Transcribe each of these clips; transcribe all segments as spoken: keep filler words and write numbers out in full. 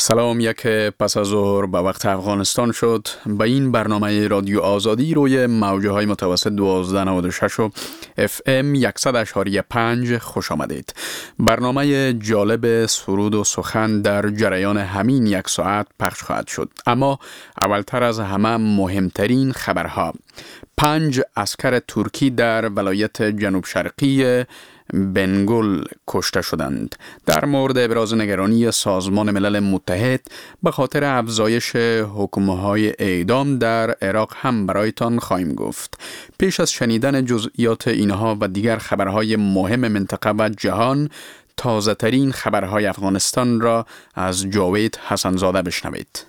سلام، یک پس از ظهر به وقت افغانستان شد. به این برنامه رادیو آزادی روی موجه های متوسط دوازده نود و شش و اف ام صد اشاری پنج خوش آمدید. برنامه جالب سرود و سخن در جریان همین یک ساعت پخش خواهد شد. اما اولتر از همه مهمترین خبرها. پنج عسکر ترکی در ولایت جنوب شرقی بنگول کشته شدند. در مورد ابراز نگرانی سازمان ملل متحد به خاطر افزایش حکم‌های اعدام در عراق هم برایتان خواهیم گفت. پیش از شنیدن جزئیات اینها و دیگر خبرهای مهم منطقه و جهان، تازه ترین خبرهای افغانستان را از جاوید حسنزاده بشنوید.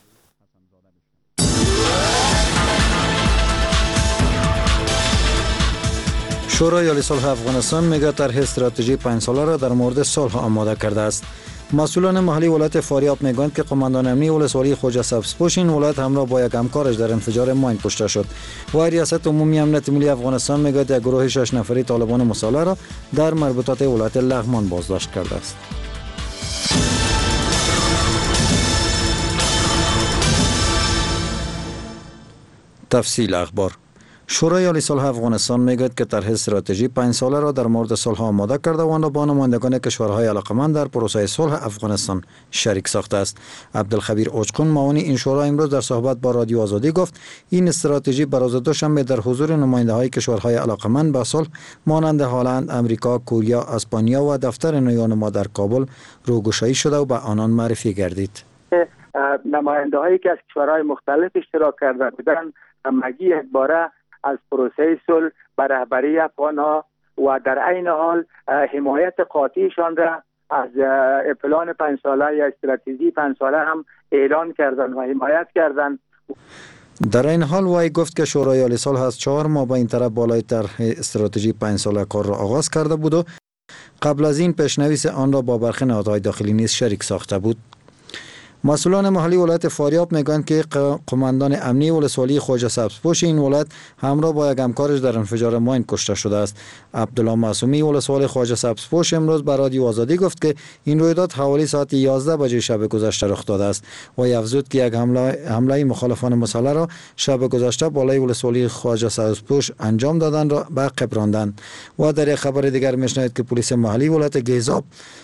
شورای عالی صلح افغانستان میگه طرح استراتژی پنج ساله را در مورد صلح آماده کرده است. مسئولان محلی ولایت فاریاب میگویند که قماندان امنی ولسوالی خواجه سبزپوش این ولایت همراه با یک همکارش در انفجار ماین کشته شد. و ریاست عمومی امنیت ملی افغانستان میگوید یک گروه شش نفری طالبان مسلح را در مربوطات ولایت لغمان بازداشت کرده است. تفصیل اخبار. شورای عالی صلح افغانستان میگوید که طرح استراتژی پنج ساله را در مورد صلح آماده کرده و آن را با نمایندگان کشورهای علاقه‌مند در پروسه صلح افغانستان شریک ساخته است. عبدالخبیر اوچقون معاون این شورا امروز در صحبت با رادیو آزادی گفت این استراتژی بر روز دوشنبه در حضور نماینده‌های کشورهای علاقه‌مند به صلح مانند هلند، امریکا، کوریا، اسپانیا و دفتر نیان ما در کابل روگشایی شده و به آنان معرفی گردید. نماینده‌هایی که از کشورهای مختلف اشتراک کرده بودند همگی یک باره از پروسه صلح به رهبری افغان‌ها و در عین حال حمایت قاطعشان را از پلان پنج ساله یا استراتژی پنج ساله هم اعلان کردند و حمایت کردند. در این حال وی گفت که شورای عالی صلح از چهار ماه به این طرف بالای طرح استراتژی پنج ساله کار را آغاز کرده بود و قبل از این پیشنویس آن را با برخی نهادهای داخلی نیز شریک ساخته بود. مسئولان محلی ولایت فاریاب میگویند که قماندان امنی ولسوالی خواجه سبزپوش این ولایت همراه با یک همکارش در انفجار ماین کشته شده است. عبدالله معصومی ولسوالی خواجه سبزپوش امروز به رادیو آزادی گفت که این رویداد حوالی ساعت یازده بجه شب گذشته رخ داده است و افزود که یک حمله حمله مخالفان مسلح را شب گذشته بالای ولسوالی خواجه سبزپوش انجام دادن را به عقب راندند. و در یک خبر دیگر میشنوید که پلیس محلی ولایت گیزاب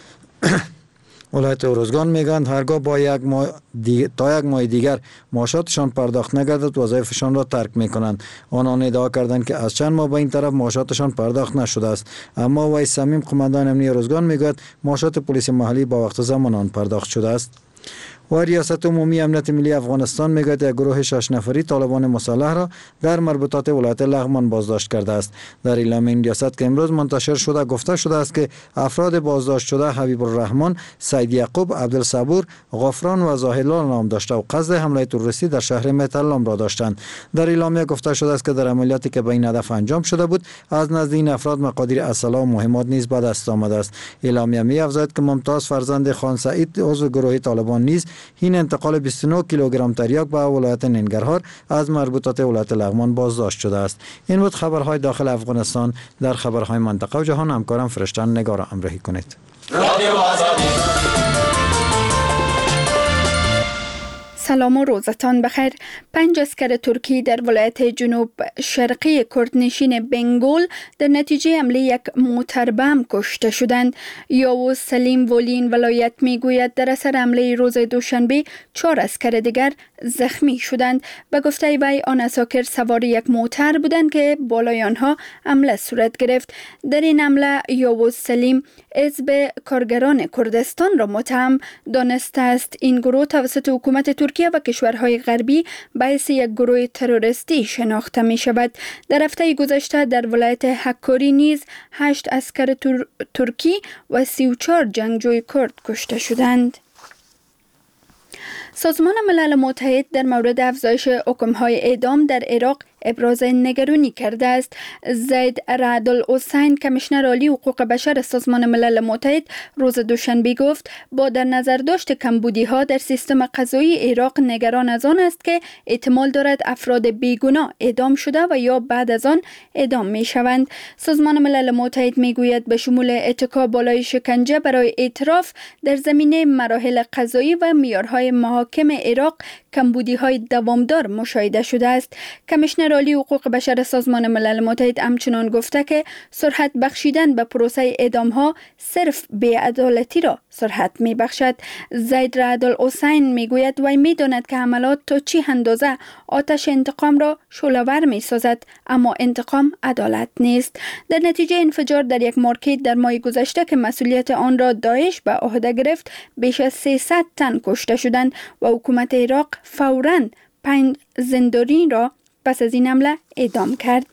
ولایت ارزگان میگویند هرگاه با یک ماه دیگر تا یک ماه دیگر معاشاتشان پرداخت نگردد وظایفشان را ترک میکنند. آنان ادعا کردند که از چند ماه به این طرف معاشاتشان پرداخت نشده است، اما وی صمیم قماندان امنی ارزگان میگوید معاشات پلیس محلی با وقت زمان آن پرداخت شده است. و ریاست عمومی امنیت ملی افغانستان میگوید یک گروه شش نفری طالبان مسلح را در مربوطات ولایت لغمان بازداشت کرده است. در اعلام این ریاست که امروز منتشر شده گفته شده است که افراد بازداشت شده حبیب الرحمن، سید یعقوب، عبدالصبور، غفران و زاهدلال نام داشته و قصد حمله تروریستی در شهر متلام را داشتند. در اعلامیه گفته شده است که در عملیاتی که به این هدف انجام شده بود از نزد این افراد مقادیر اسلحه و مهمات نیز به دست آمده است. اعلامیه می‌افزاید که ممتاز فرزند خان سعید عضو گروه طالبان نیز این انتقال بیست و نه کیلوگرم تریاک به ولایت ننگرهار از مربوطات ولایت لغمان بازداشت شده است. این بود خبرهای داخل افغانستان. در خبرهای منطقه و جهان همکارم فرشتن نگار را همراهی کنید. سلام و روزتان بخیر. پنج عسکر ترکی در ولایت جنوب شرقی کردنشین بنگول در نتیجه حمله یک موتر بم کشته شدند. یاوز سلیم ولین ولایت میگوید در اثر حمله روز دوشنبه چهار عسکر دیگر زخمی شدند. به گفته وی آن عساکر سوار یک موتر بودند که بالای آنها حمله صورت گرفت. در این حمله یاوز سلیم حزب کارگران کردستان را متهم دانسته است. این گروه توسط حکومت ترکیه و کشورهای غربی به حیث یک گروه تروریستی شناخته می شود. در هفته گذشته در ولایت حکاری نیز هشت عسکر تر... ترکی و سی و چهار جنگجوی کرد کشته شدند. سازمان ملل متحد در مورد افزایش حکم‌های اعدام در عراق ابراز نگرانی کرده است. زید رعد الحسین کمیشنر عالی حقوق بشر سازمان ملل متحد روز دوشنبه گفت با در نظر داشت کمبودی ها در سیستم قضایی عراق نگران از آن است که احتمال دارد افراد بیگناه اعدام شده و یا بعد از آن اعدام می شوند. سازمان ملل متحد می گوید به شمول اتکا بالای شکنجه برای اعتراف در زمینه مراحل قضایی و معیارهای محاکم عراق کمبودی های دوامدار مشاهده شده است. کمیشنر عالی حقوق بشر سازمان ملل متحد همچنان گفته که سرعت بخشیدن به پروسه اعدام ها صرف بی‌عدالتی را سرعت می بخشد. زید رعد الحسین می گوید و می داند که حملات تا چی اندازه آتش انتقام را شعله‌ور می سازد، اما انتقام عدالت نیست. در نتیجه انفجار در یک مارکت در ماه گذشته که مسئولیت آن را داعش به عهده گرفت بیش از سیصد تن کشته شدند و حکومت عراق فوراً پنج زندانی را پس از این حمله اعدام کرد.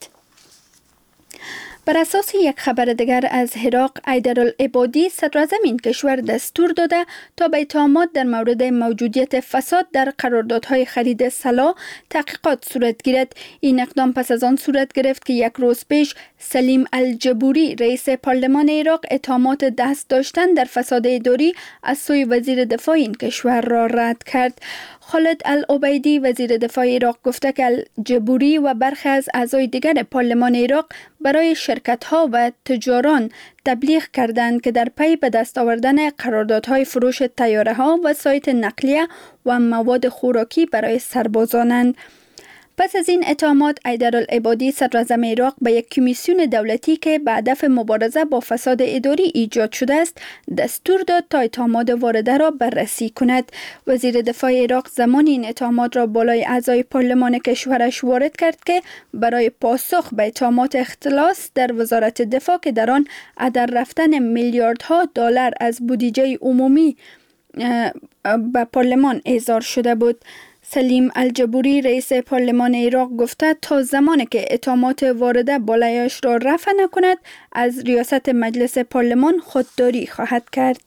بر اساس یک خبر دیگر از عراق، حیدرالعبادی صدراعظم این کشور دستور داده تا به اتهامات در مورد موجودیت فساد در قراردادهای خرید سلاح تحقیقات صورت گیرد. این اقدام پس از آن صورت گرفت که یک روز پیش سلیم الجبوری رئیس پارلمان عراق اتهامات دست داشتن در فساد اداری از سوی وزیر دفاع این کشور را رد کرد. خالد العبیدی وزیر دفاع عراق گفته که الجبوری و برخی از اعضای دیگر پارلمان عراق برای شرکت‌ها و تجاران تبلیغ کردند که در پی به دست آوردن قراردادهای فروش طیاره‌ها و سایت نقلیه و مواد خوراکی برای سربازانند. پس از این اتهامات، حیدرالعبادی صدراعظم عراق به یک کمیسیون دولتی که به هدف مبارزه با فساد اداری ایجاد شده است دستور داد تا اتهامات وارده را بررسی کند. وزیر دفاع عراق زمانی این اتهامات را بالای اعضای پارلمان کشورش وارد کرد که برای پاسخ به اتهامات اختلاس در وزارت دفاع که در آن هدر رفتن میلیاردها دلار از بودجه عمومی به پارلمان احضار شده بود. سلیم الجبوری رئیس پارلمان عراق گفته تا زمانی که اتهامات وارده بالایش را رفع نکند از ریاست مجلس پارلمان خودداری خواهد کرد.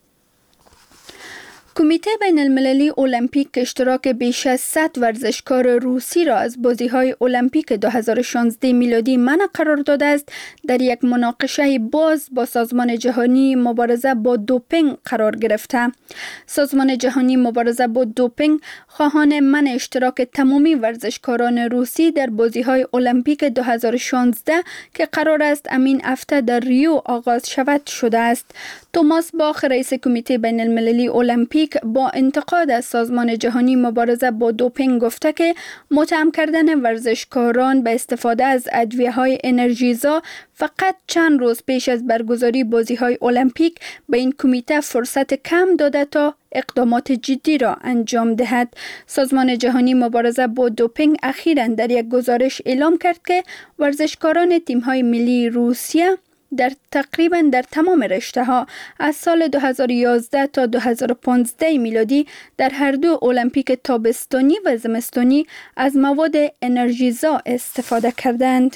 کمیته بین المللی المپیک اشتراک بیش از صد ورزشکار روسی را از بازی‌های المپیک دو هزار و شانزده میلادی منع قرار داده است. در یک مناقشه باز با سازمان جهانی مبارزه با دوپینگ قرار گرفته. سازمان جهانی مبارزه با دوپینگ خواهان منع اشتراک تمامی ورزشکاران روسی در بازی‌های المپیک دو هزار و شانزده که قرار است امین هفته در ریو آغاز شود شده است. توماس باخ رئیس کمیته بین المللی المپیک با انتقاد از سازمان جهانی مبارزه با دوپینگ گفته که متهم کردن ورزشکاران به استفاده از ادویه‌های انرژیزا فقط چند روز پیش از برگزاری بازی‌های المپیک به این کمیته فرصت کم داده تا اقدامات جدی را انجام دهد. سازمان جهانی مبارزه با دوپینگ اخیراً در یک گزارش اعلام کرد که ورزشکاران تیم‌های ملی روسیه در تقریباً در تمام رشته‌ها از سال دو هزار و یازده تا دو هزار و پانزده میلادی در هر دو المپیک تابستانی و زمستانی از مواد انرژیزا استفاده کردند.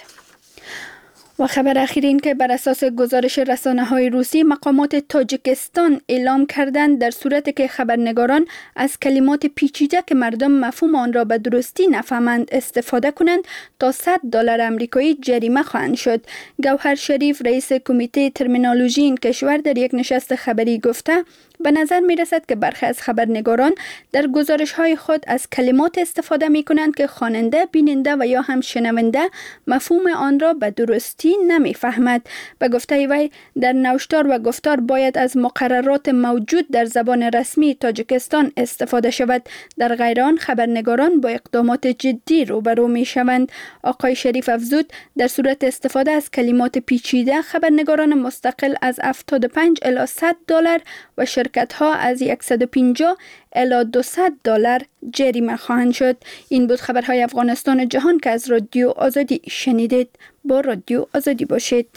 و خبر اخیر این که بر اساس گزارش رسانه‌های روسی مقامات تاجیکستان اعلام کردند در صورتی که خبرنگاران از کلمات پیچیده که مردم مفهوم آن را به درستی نفهمند استفاده کنند تا صد دلار آمریکایی جریمه خواهند شد. گوهر شریف رئیس کمیته ترمینولوژی این کشور در یک نشست خبری گفته به نظر می رسد که برخی از خبرنگاران در گزارش های خود از کلمات استفاده می کنند که خواننده، بیننده و یا هم شنونده مفهوم آن را به درستی نمی فهمد. به گفته وی در نوشتار و گفتار باید از مقررات موجود در زبان رسمی تاجیکستان استفاده شود. در غیر آن خبرنگاران با اقدامات جدی روبرو می شوند. آقای شریف افزود در صورت استفاده از کلمات پیچیده خبرنگاران مستقل از هفتاد و پنج الی صد دلار و شرکت ها از صد و پنجاه الی دویست دلار جریمه خواهند شد. این بود خبرهای افغانستان و جهان که از رادیو آزادی شنیدید. با رادیو آزادی باشید.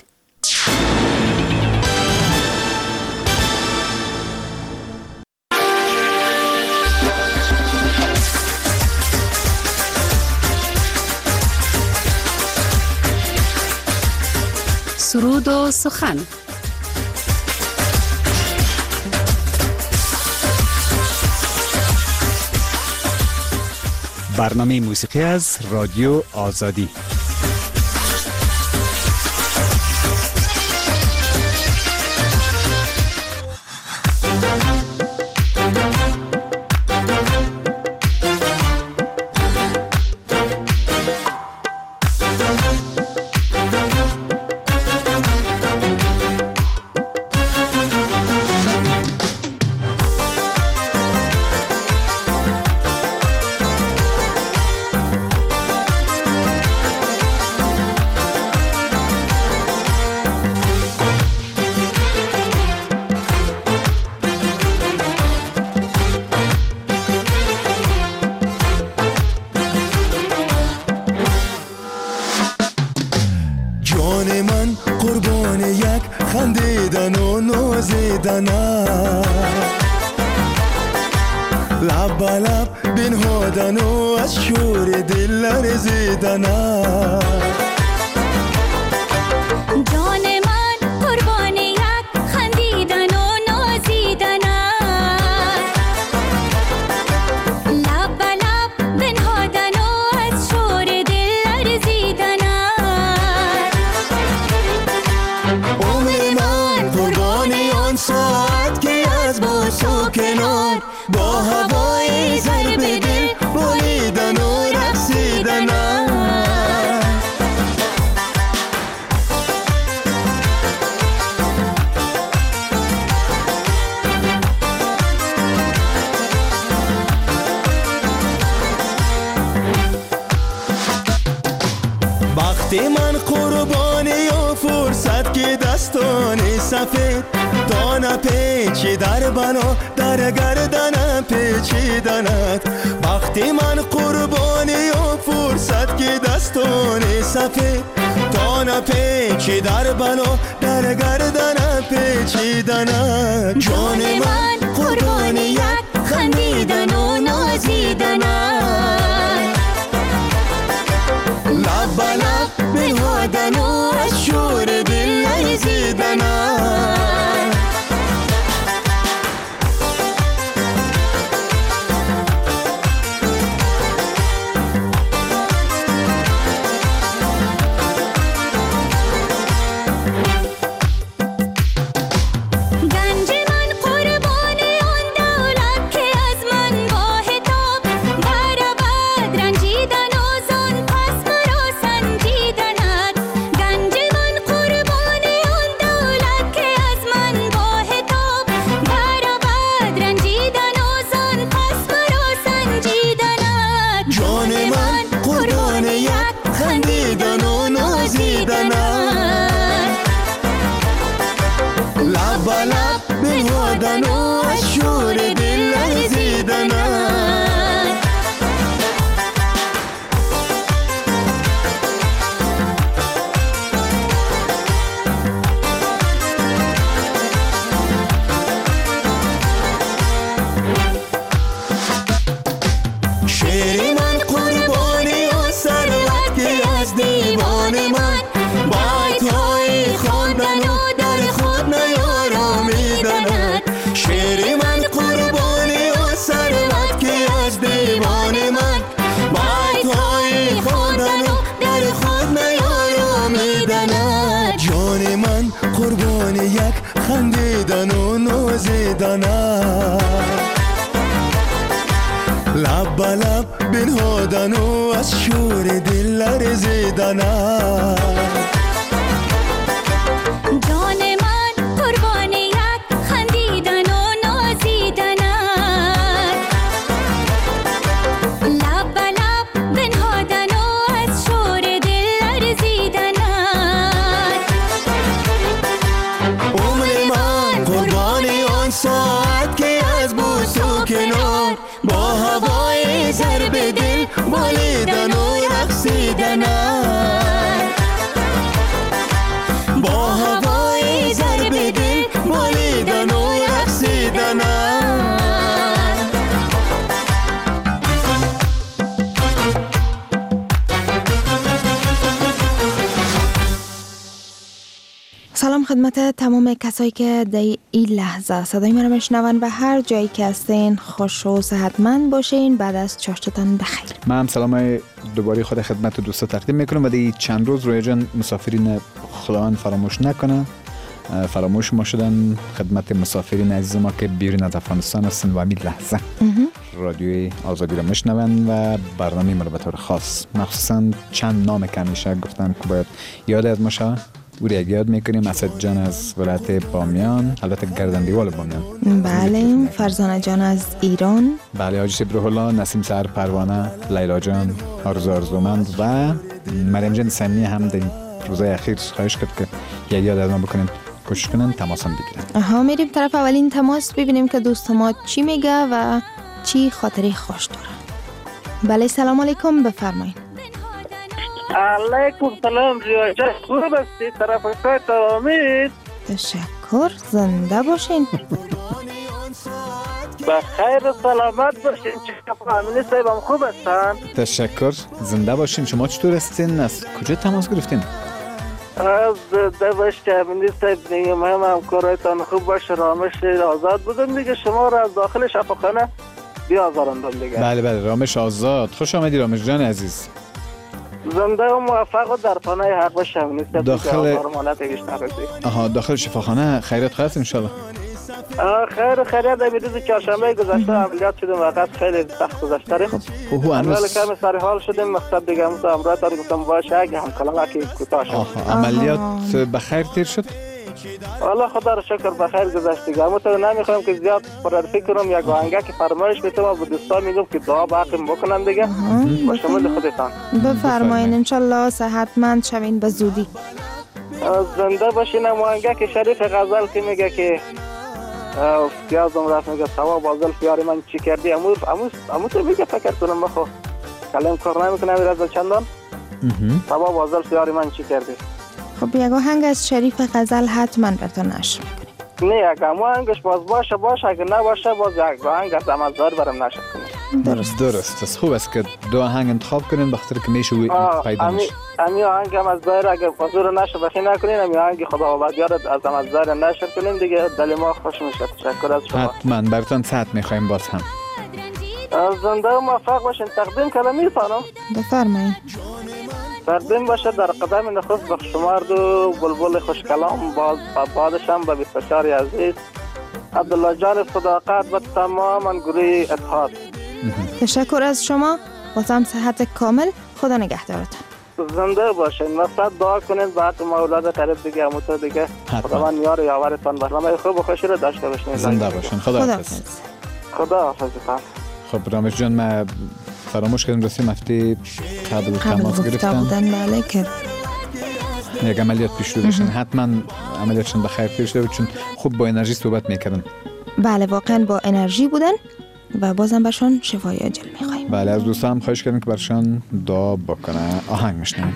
سرود و سخن. برنامه موسیقی از رادیو آزادی. لب لب بنهادن و از شور دل لرزیدن جان من قربان یک خندیدن و نازیدن لب لب بنهادن و از شور دل لرزیدن عمر من قربان آن ساعت که از بوس و کنار با هوای ضرب دل بریدن و رقصیدن وقتی من قربانی و فرصت که دستان سفید دانه پیچی در بنا در گردن پیچیدنت وقتی من قربانی و فرصت که دستان سفید دانه پیچی در بنا در گردن پیچیدنت جان من قربان یک خندیدن و نازیدن لب لب بنهادن و از شور دل لرزیدن خندیدن و نازیدن لب لب بنهادن و از شور دل لرزیدن جان من قربان یک خندیدن و نازیدن لب لب بنهادن و از شور دل لرزیدن ساعت که از بوس و کنار با هوای ضرب دل بریدن و رقصیدن با هوای ضرب دل بریدن و رقصیدن سلام خدمت تمام کسایی که در این لحظه صدای من رو میشنون و هر جایی که هستین خوش و صحتمند باشین. بعد از چاشتتان بخیر. من هم سلام دوباره خود خدمت دوستا تقدیم میکنم و دی چند روز روی جان مسافرین خداوند فراموش نکنه. فراموش ما شدن خدمت مسافرین عزیز ما که بیرون از افغانستان هستن و همین لحظه رادیوی آزادی را میشنون و برنامه ما رو به طور خاص مخصوصا چند نام که همیشه گفتن که باید یاد از ما شود او را یاد میکنیم. اسد جان از ولایت بامیان، البته گردندیوال بامیان. بله. فرزانه جان از ایران. بله. حاجی سبره الله، نسیم سهر پروانه، لیلا جان، آرزو آرزومند و مریم جان سمی هم در روزهای اخیر خواهش کرد که یک یاد از ما بکنیم، کوشش کنن تماسم بگیرن. آها، میریم طرف اولین تماس ببینیم که دوست ما چی میگه و چی خاطری خوش داره. بله سلام علیکم، بفرمایید. علیکم سلام ریاجه، خوب هستی؟ طرف خواهد آمید. تشکر، زنده باشین. بخیر سلامت باشین. چه فهمینی صاحبم خوب هستن؟ تشکر، زنده باشین. شما چطور هستین؟ از کجا تماس گرفتین؟ از دبش که امینی صاحب دیگه مهم همکارایتان خوب باشه. رامش آزاد بودم دیگه، شما را از داخل شفاخانه بیازارندم دیگه. بله بله، رامش آزاد. خوش آمدی رامش جان عزیز. زنده و موفق و در پانه حق باشه امینی صاحب داخل دیگه. آها، داخل شفاخانه خیرت خواهد انشالله. خیر خیریت. امید روز چهارشنبه گذشته عملیات شدیم، وقت خیلی سخت گذشته ریم. خب هو هنوز کمی سر حال شدیم. مقصد دیگه همون امروز گفتم باشه اگه هم کلمه کوتاه شد. عملیات بخیر تیر شد؟ والله خدا رو شکر بخیر گذشت دیگه. اما تو نمیخوام که زیاد پررفی کنم. یک آهنگه که فرمایش میتونم به دوستان میگم که دعا باقیم بکنن دیگه با شمول خودتان. بفرمایین. انشالله صحتمند شوین به زودی. زنده باشین. آهنگه که شریف غزل که میگه که پیازم رفت میگه ثواب بازل پیاری من چی کردی. امو امو امو تو میگه فکر کنم بخو کلام کار نمیکنه از چندان. ثواب بازل پیاری من چی کردی. خب یک آهنگ از شریف غزل حتما براتون نشر میکنیم. نه اگه آهنگش باز باشه باشه، اگه نباشه باز یک آهنگ از امازدار برام نشر کنیم. درست درست. از خوب است که دو آهنگ انتخاب کنین بخاطر که میشه پیدا میشه. امی آهنگ امازدار اگه حضور نشه بخی نکنین، امی آهنگ خداوندیار از امازدار نشر کنین دیگه. دل ما خوش میشه. تشکر از شما. حتما براتون صحت میخوایم باز هم. زنده و موفق باشین. تقدیم کلمی فانم. بفرمایید. تقدیم باشه در قدم نخست بخشمار دو بلبل خوش کلام باز بادشم به بیست و چهار عزیز عبدالله جان صداقت و تمام گروه اتحاد. تشکر از شما. بازم صحت کامل. خدا نگهدارتان. زنده باشین. مقصد دعا کنین بعد ما اولاد قریب دیگه همونطور دیگه خداوند یار یاورتان برنامه خوب و خوشی رو داشته باشین. زنده باشین. خدا حافظ. خدا حافظتان. خب رامش جان، ما فراموش کردیم رسیم هفته قبل تماس گرفتن. بله که یک عملیات پیش رو بشن. حتما عملیاتشون بخیر پیش رو، چون خوب با انرژی صحبت میکردن. بله واقعا با انرژی بودن و بازم برشان شفای عاجل میخوایم. بله از دوستان هم خواهش کردیم که برشان دعا بکنه. آهنگ میشنیم.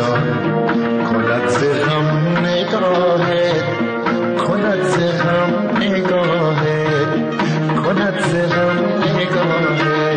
کند ز غم نگاهت، کند ز غم نگاهه کند ز غم نگاهه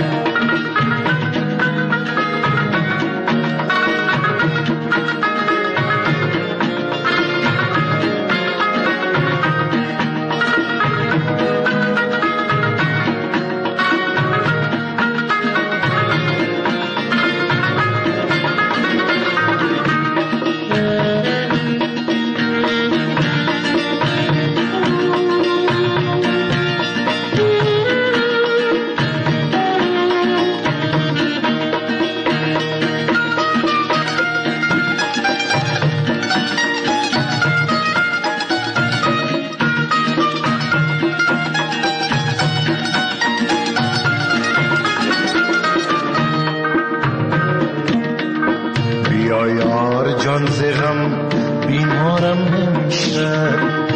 جان ز غم بیمارم نمیشه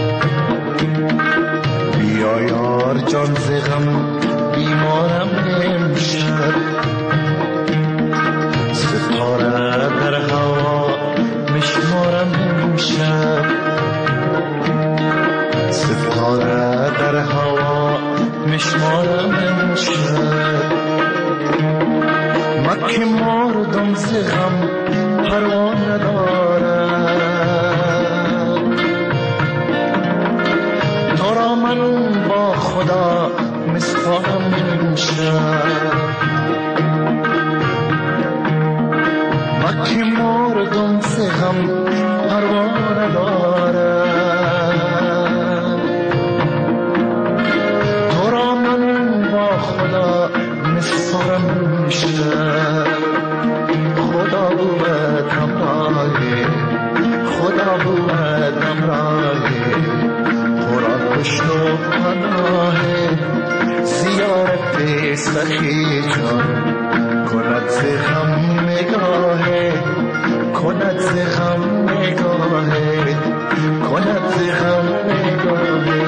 بیا یار جان ز غم بیمارم نمیشه ستاره در هوا مشمارم نمیشه ستاره در هوا مشمارم نمیشه مکه مردم ز غم پروا ندارم تو را من با خدا مسپارم نمیشه مکه مردم ز غم پروا ندارم تو را من با خدا مسپارم نمیشه خدا بود همراهی خدا بود همراهی قرآن پشت و پناهی زیارت سخی جان کند ز غم نگاهی کند ز غم نگاهی کند ز غم نگاهی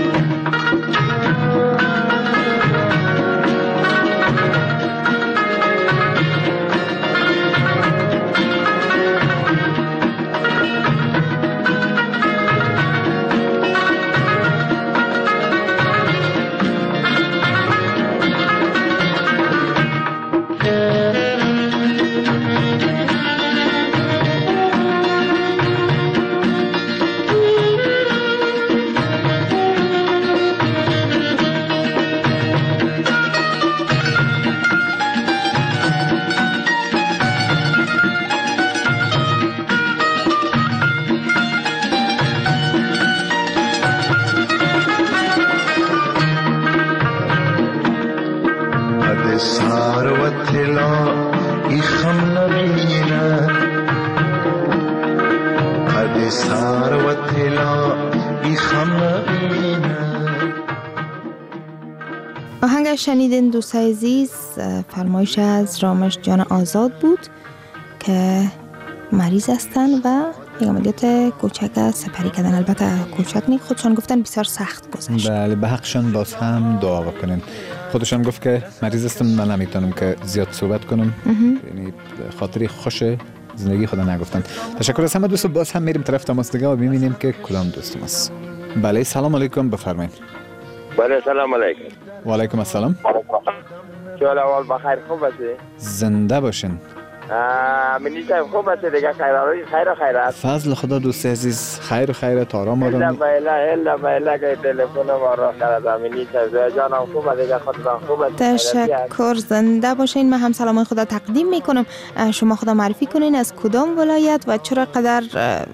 آهنگ شنیدین دوستای عزیز فرمایش از رامش جان آزاد بود که مریض هستن و یک عملیات کوچک سپری کردن. البته کوچک نی، خودشان گفتن بسیار سخت گذشت. بله، به حقشان باز هم دعا بکنین. خودشان گفت که مریض هستم، من نمیتونم که زیاد صحبت کنم، یعنی خاطری خوش زندگی خدا نگفتن. تشکر از همه دوستو. باز هم میریم طرف تماس دیگه و ببینیم که کدام دوستم است. بله، سلام علیکم، بفرمایید. بله، سلام علیکم. و علیکم السلام. چه احوال؟ بخیر، خوب هستی؟ زنده باشین. منی صاحب خوب هستی دیگه؟ خیر آروی خیر و خیر است. فضل خدا دوست عزیز، خیر و خیرت، آرام آرام. الا بالا الا بالا که تلفن ما را کرد منی صاحب جانم خوب دیگه، خودتان خوب است؟ تشکر، زنده باشین. من هم سلام خدا تقدیم میکنم. شما خدا معرفی کنین از کدام ولایت و چرا قدر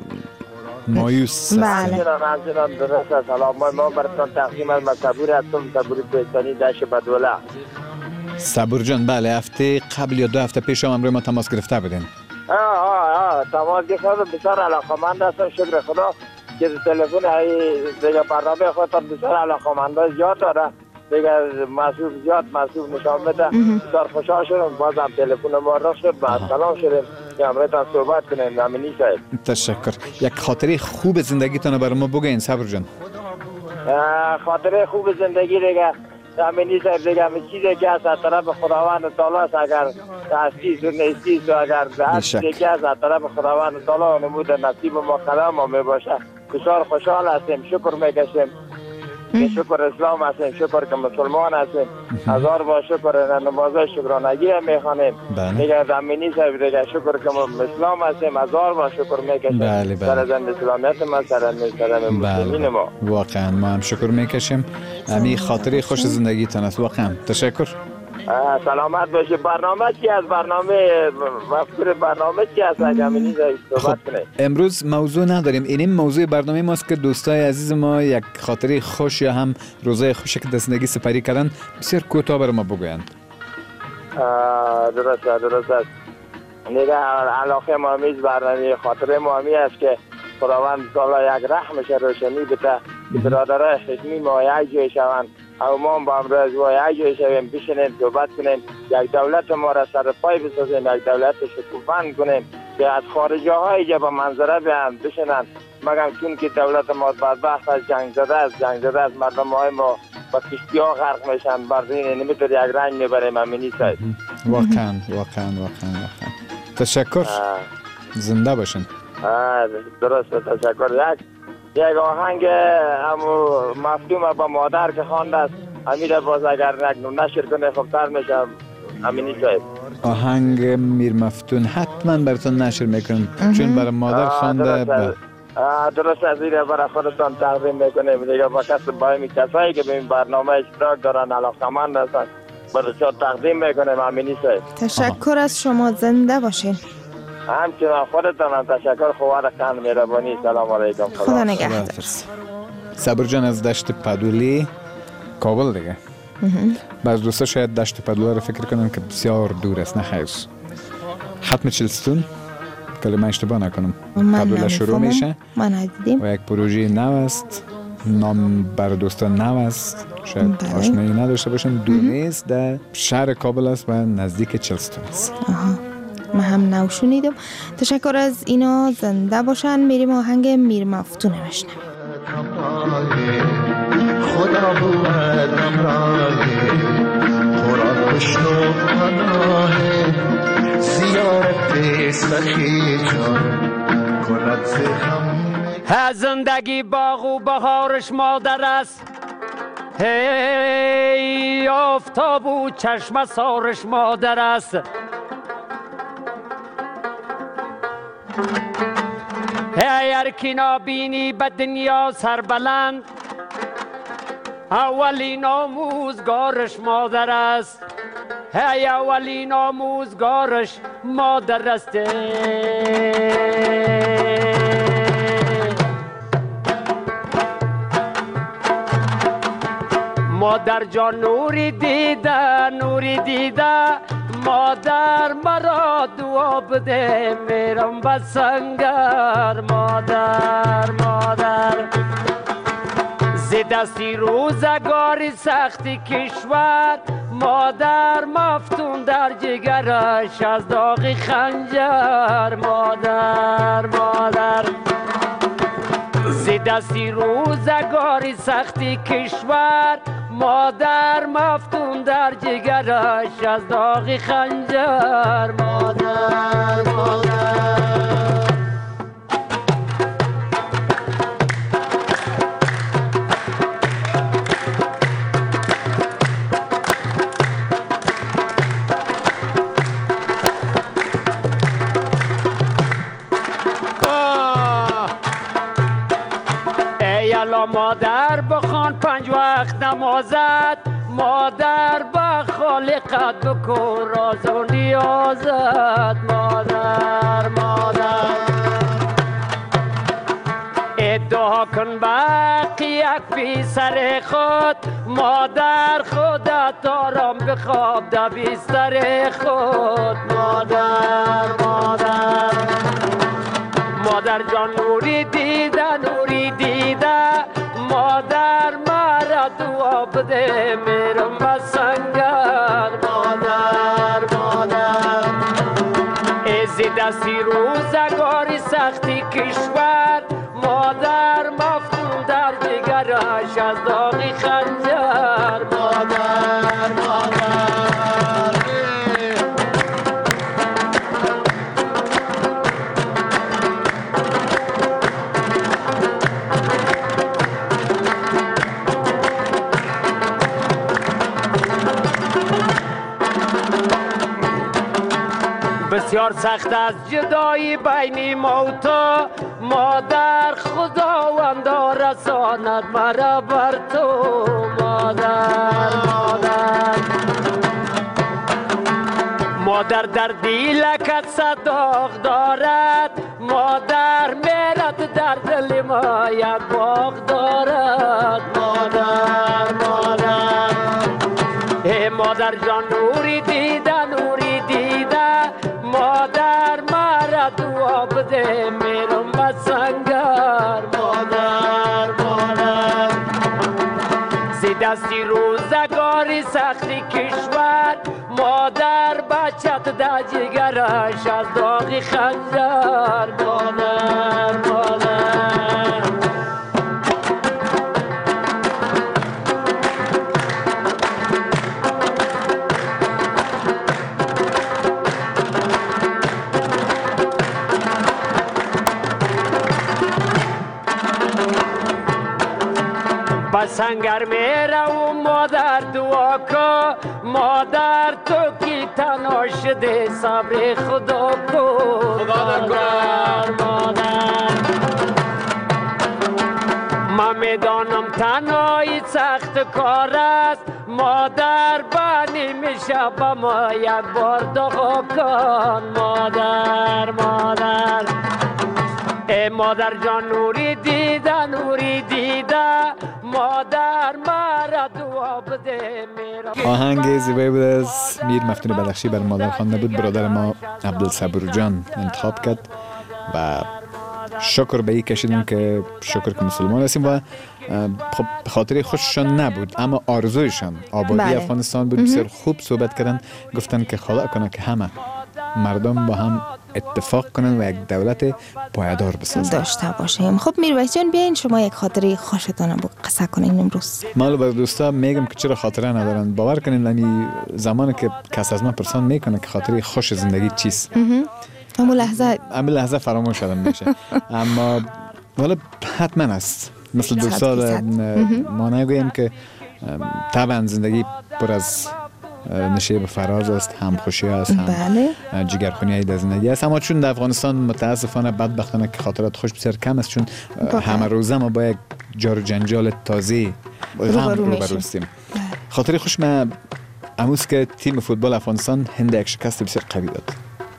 مایوس؟ بله. همچنان درست سلام ما براتون تقدیم از صبور هستم، صبور کوهستانی دشت بدوله. صبور جان، بله، هفته قبل یا دو هفته پیش هم امروز ما تماس گرفته بودین. آه آه آه تماس گرفتم، بسیار علاقه‌مند هستم، شکر خدا که تلفن های دیگه برنامه خودتان بسیار علاقه‌مندان زیاد داره دیگه، مسئول زیاد مسئول نشان بده. بسیار خوشحال شدم بازم تلفن ما را شد، با سلام شدیم که امروزتان صحبت کنیم. امینی صاحب تشکر. یک خاطره خوب زندگیتان برای ما بگین صبر جان. خاطره خوب زندگی دیگه امینی صاحب دیگه همه چیزی که از طرف خداوند تعالی است، اگر هستی و نیستی و اگر هر چیزی که از طرف خداوند تعالی نموده نصیب ما کلام ما می باشه، بسیار خوشحال هستیم، شکر میکشیم که شکر اسلام هستیم، شکر که مسلمان هستیم. هزار با شکر نمازهای شکرانگی میخوانیم. دیگه زمینی صاحب دیگه شکر که اسلام هستیم، هزار با شکر میکشیم. بله بله. سر زن اسلامیت ما، سر سر مسلمین ما. واقعا ما هم شکر میکشیم. امی خاطری خوش زندگیتان است. واقعا تشکر. سلامت باشی. برنامه چی از برنامه مفکور برنامه چی است اگه همینی صحبت کنه؟ امروز موضوع نداریم. این موضوع برنامه ماست که دوستای عزیز ما یک خاطری خوش یا هم روزای خوشی که در زندگی سپری کردن بسیار کوتاه بر ما بگویند. درست است درست است. نیگه علاقه ما همیز برنامه خاطره ما همی است که خداوند تعالی یک رحمش روشنی بده که برادرای خشمی ما یک جای شوند او ما با امروز و یک جای شویم بشینیم صحبت کنیم، یک دولت ما را سر پای بسازیم، یک دولت شکوفند کنیم که از خارجه های جا به منظره بیان بشینن. مگم چون که دولت ما بدبخت از جنگ زده است، جنگ زده است، مردم های ما با کشتی ها غرق میشن، بردین نمیتون یک رنگ میبریم امینی ساید. واقعا واقعا واقعا واقعا تشکر. زنده باشین. درست تشکر. یک یک آهنگ همو مفتوم با مادر که خوانده است امیر باز اگر نشر کنه خب تر میشه امینی صاحب. آهنگ میر مفتون حتما براتون نشر میکنم چون برای مادر خوانده. درست از این برای خودتان تقدیم میکنیم دیگه با کس بایم کسایی که به این برنامه اشتراک دارن علاقمند هستن برای تقدیم میکنیم امینی صاحب. تشکر از شما. زنده باشین. همچنان خودتان هم تشکر. خوار خان مهربانی. سلام علیکم. خدا نگهدار. صبر جان از دشت پدولی کابل دیگه. بعض دوستا شاید دشت پدولی رو فکر کنن که بسیار دور است. نه خیر. ختم چلستون کلمه اشتباه نکنم پدولی شروع میشه. من ندیدیم. و یک پروژه نو است. نام بر دوستان نو است. شاید آشنایی نداشته باشن. دور نیست. در شهر کابل است و نزدیک چلستون است. آها. من هم نو شنیدم. تشکر از اینا. زنده باشن. میریم آهنگ میر مفتون بشنویم. خدا بود امراهی قرآن بشنو پناهی زیارت سخی جان کند زخم. زندگی باغ و بهارش مادر است، هی آفتاب و چشم سارش مادر است. اگر کی نابینی به دنیا سربلند، اولین آموزگارش مادر است. ای اولین آموزگارش مادر است. مادر جان نوری دیده نوری دیده، مادر مرا دعا بده میرم به سنگر. مادر مادر ز دستی روزگاری سختی کشور، مادر مفتون در جگرش از داغ خنجر. مادر مادر ز دستی روزگاری سختی کشور، مادر مفتون در جگرش از داغ خنجر. مادر مادر مادر بخوان پنج وقت نمازت، مادر با خالقت بکن راز و نیازت. مادر مادر ادعا کن باقی یک پسر خود، مادر خودت آرام بخواب در بستر خود. مادر مادر مادر جان نوری دیده نوری دیده، مادر مرا دعا بده میرم به سنگر. مادر مادر از دستی روزگاری سختی کشور، مادر مفتون در جگرش از داغ خنجر. مادر مادر بسیار سخت از جدایی بین ما و تو، مادر خداوندا رساند مرا بر تو. مادر مادر مادر در دیلکت صداق دارد، مادر میرد در دل ما یک باغ دارد. مادر مادر ای مادر جان نوری دیده نوری دیده، مادر مرا دعا بده میرم به سنگر. مادر مادر زی دستی روزگاری سختی کشور، مادر بچت در جگرش از داغی خنجر. مادر مادر بسنگر میره و مادر دعا کو، مادر تو کی تنها شده صبر خدا کو. مادر مادر من میدانم تنهایی سخت کار است، مادر بانی میشه با ما یک بار دعا کن. مادر مادر ای مادر جان نوری دیده نوری دیده، مادر مرا دعا بده میرا. آهنگ زیبایی بود از میر مفتون بدخشی بر مادر خوانده بود. برادر ما عبدالصبور جان انتخاب کرد و شکر به این کشیدیم که شکر که مسلمان هستیم و خب به خاطر خوششان نبود اما آرزویشان آبادی بله. افغانستان بود. بسیار خوب صحبت کردن، گفتن که خدا کنه که همه مردم با هم اتفاق کنن و یک دولت پایدار بسازن داشته باشیم. خب میرویس جان بیاین شما یک خاطره خوشتون رو قصه کنین امروز. مالو بر دوستا میگم که چرا خاطره ندارن. باور کنین یعنی زمانی که کس از من پرسان میکنه که خاطره خوش زندگی چیست، همون لحظه همون لحظه فراموش شدم میشه. اما والا حتما است. مثل دوستا ما نگویم که طبعا زندگی پر از نشیب فراز است، هم خوشی است، هم بله. جگرخونی در زندگی است. اما چون در افغانستان متاسفانه بدبختانه که خاطرات خوش بسیار کم است، چون همه روزه ما با یک جار و جنجال تازه غم رو بروستیم. خاطر خوش من امروز که تیم فوتبال افغانستان هند یک شکست بسیار قوی داد.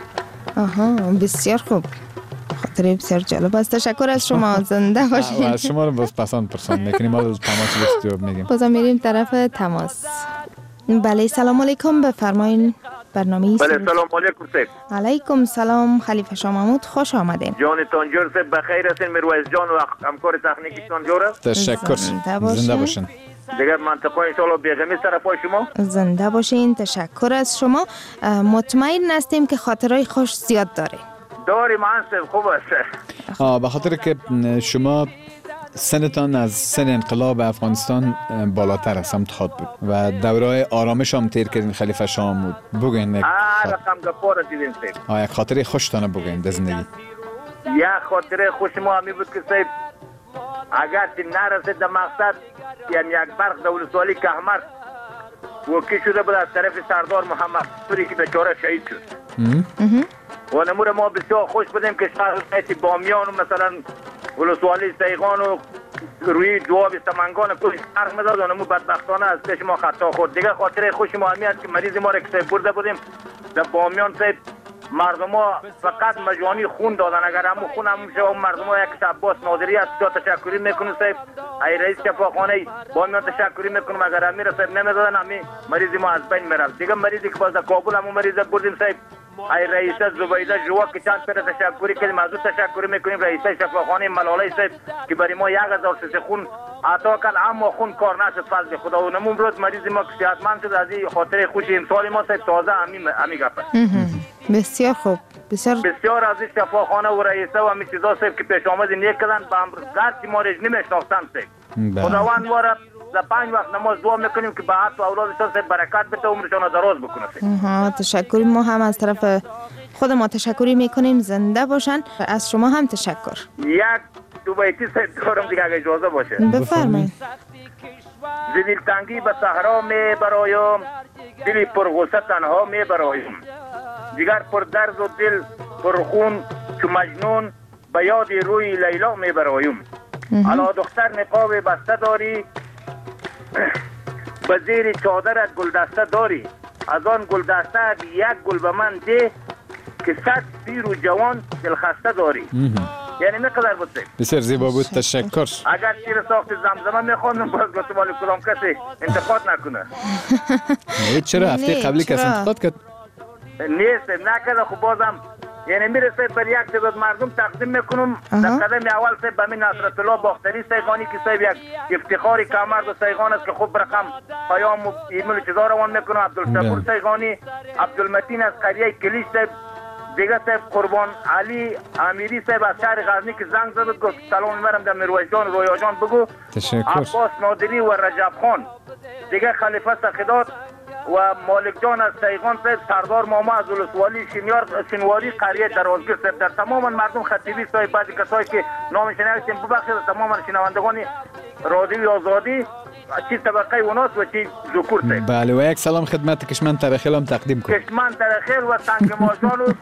آها بسیار خوب، خاطره بسیار جالب است. تشکر از شما، زنده باشید. از شما رو باز پسند پرسان میکنیم، ما تماس دستیاب میگیم. بازم میریم طرف تماس. بله سلام علیکم، بفرمایید برنامه. بله سلام علیکم سید. علیکم سلام خلیفه شاه محمود، خوش آمدین. جانتان جور سید، بخیر هستین؟ میرویس جان و همکار تکنیکیتان جور است؟ تشکر، زنده باشین. دیگر منطقه ان شاء الله بیغمی طرفای شما. زنده باشین، تشکر از شما. مطمئن هستیم که خاطرهای خوش زیاد داره. داریم انسب خوب است. آه به خاطر که شما سنتان از سن انقلاب افغانستان بالاتر است، سمت خود بود و دوره آرامش هم تیر کردین خلیفه شاه محمود. بگوین یک آه رقم گفار دیدین سید. آه یک خاطره خوشتانه بگوین در زندگی. یک خاطره خوش ما همی بود که سید اگر تی نرسید در مقصد، یعنی یک برق دولتوالی که احمد وکی شده بود از طرف سردار محمد توری که بیچاره شهید شد و نمور ما بسیار خوش بودیم که شهر بامیان و مثلا ولسوالی سیغان و روی جواب سمنگان کلی فرق میداد و نمو بدبختانه از پیش ما خطا خورد. دیگه خاطره خوش ما همیت که مریض ما را که برده بودیم در بامیان سید، مردم ها فقط مجانی خون دادن. اگر همون خون همون شد مردم ها یک عباس ناظری از جا تشکری میکنیم سید، ای رئیس شفاخانه بامیان تشکری میکنیم. اگر همین را سید نمیدادن همین مریض ما از بین میرفت. دیگه مریضی که باز در کابل همون مریض بردیم سید، ای رئیس زبیده جوا که چند پر تشکری کردیم، از او تشکری میکنیم. رئیس شفاخانه ملاله صاحب که برای ما یک هزار سیسی خون عطا کرد، اما خون کار نشد فضل خدا. و نمون روز مریض ما که صحتمند شد. از این خاطره خوش امسال ما صاحب تازه همین همین گپ. بسیار خوب، بسیار بسیار از این شفاخانه و رئیس و همین چیزا صاحب که پیش آمد نیک کردن با امروز گرچه ما رج نمیشناختن صاحب. خداوند ما را در پنج وقت نماز دعا میکنیم که به حد و اولادشان صاحب برکت بده و عمرشان دراز بکنه صاحب. ها تشکر. ما هم از طرف خود ما تشکری میکنیم، زنده باشن. از شما هم تشکر. یک دو بیتی صاحب دارم دیگه اگه اجازه باشه. بفرمایید. زدیل تنگی به صحرا می برایم، دلی پرغصه تنها می برایم. دیگر پر درد و دل پر خون چو مجنون به یاد روی لیلا می برایم. علا دختر نقاب بسته داری به زیر چادرت گلدسته داری، از آن گلدسته یک گل به من ده که صد پیر و جوان دلخسته داری. یعنی مقدر بود؟ بسیار زیبا بود، تشکر. اگر شیر ساخت زمزمه میخواندم باز گفتم ولی کدام کسی انتقاد نکنه. چرا هفته قبلی کسی انتقاد کرد؟ نیست نکرده. خب بازم یعنی میرسه بر یک تعداد مردم تقدیم میکنم. در قدم اول سه به من نصرت الله باختری سیغانی که صاحب یک افتخاری کامرد و سیغان است که خوب رقم پیام و ایمیل چیزا روان میکنم. عبدالشکور سیغانی، عبدالمتین از قریه کلیش صاحب، دیگه صاحب قربان علی امیری صاحب از شهر غزنی که زنگ زد گفت سلام میبرم در مرویش جان رویا جان بگو. تشکر. عباس نادری و رجب خان، دیگه خلیفه سخدات و مالک جان از سیغان صاحب، سردار ماما از ولسوالی شنیار شنواری قریه درازگیر صاحب، در تمام مردم خطیبی صاحب، بعضی کسایی که نام شنیدیم ببخشید، تمام شنوندگان رادیو آزادی چی طبقه اوناس و چی ذکور صاحب. بله و یک سلام خدمت کشمن ترخیل هم تقدیم کن. کشمن ترخیل و سنگ ماجان و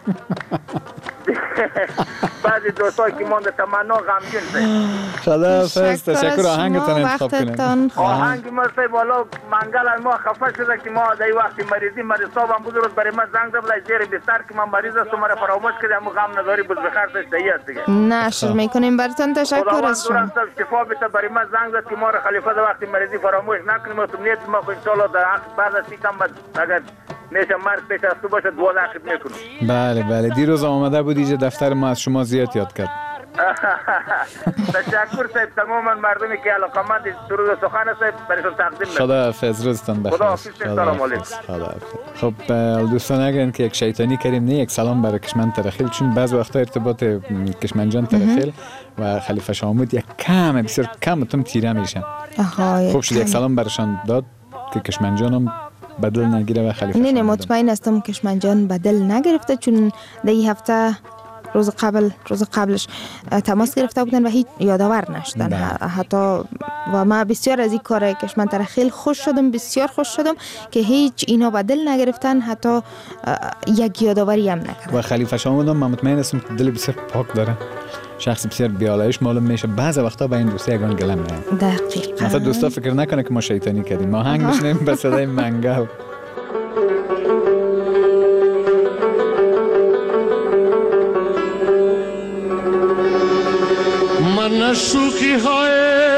بعضی دوستایی که مانده تمنا غمگین صاحب. خداحافظ. تشکر. آهنگتان انتخاب کنید. آهنگ ما صاحب والا منگل ما خفه شده که ما در وقتی مریضی مریضابم بود روز برای ما زنگ زد زیر بستر که من مریض هستم مرا فراموش کردم و غم نداری بود بخیر صحیح است دیگه. نشر میکنیم براتون. تشکر از شما. خداوند شفا بده. برای ما زنگ زد که ما را خلیفه در وقتی مریضی فراموش نکنیم. تو نیت ما خو ان شاء الله در عقد بعد از سیستم اگر میشه مرد پیش از تو باشه دو عقد میکنم. بله بله دیروز آمده بود اینجا دفتر ما از شما زیاد یاد کرد. تشکر صاحب. تماما مردمی که علاقمند درود و سخن صاحب برایشون تقدیم میکنم. خداحافظ. روزتان بخیر. خداحافظ. سلام علیکم. خداحافظ. خب دوستان اگر که یک شیطانی کردیم نه یک سلام برای کشمن ترخیل، چون بعض وقتا ارتباط کشمن جان ترخیل و خلیفه شامود یک کم بسیار کم تم تیره میشن. خوب شد یک سلام برشان داد که کشمن جانم بدل نگیره و خلیفه. نه نه مطمئن هستم کشمن جان بدل نگرفته، چون در این هفته روز قبل روز قبلش تماس گرفته بودن و هیچ یادآور نشدن. حتی و ما بسیار از این کار کشمن ترخیل خوش شدم، بسیار خوش شدم که هیچ اینا بدل نگرفتن، حتی یک یادآوری هم نکردن. و خلیفه شامود هم مطمئن هستم که دل بسیار پاک داره، شخص بسیار بیالایش معلوم میشه. بعضی وقتا به این دوستا یگان گلم میاد. دقیقاً. مثلا دوستا فکر نکنه که ما شیطانی کردیم. ما هنگ میشنیم به صدای منگل. من شوخی های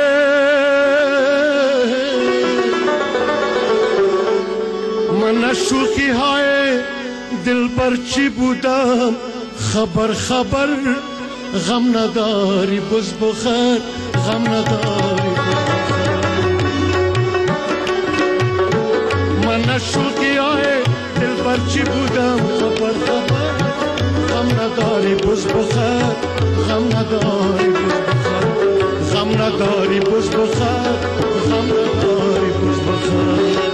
من شوخی های دل بر چی بودم خبر خبر غم نداری بز بخیر غم نداری من شوخی های دل بر چی بودم خبر خبر غم نداری بز بخیر غم نداری غم نداری بز بخیر غم نداری بز بخیر.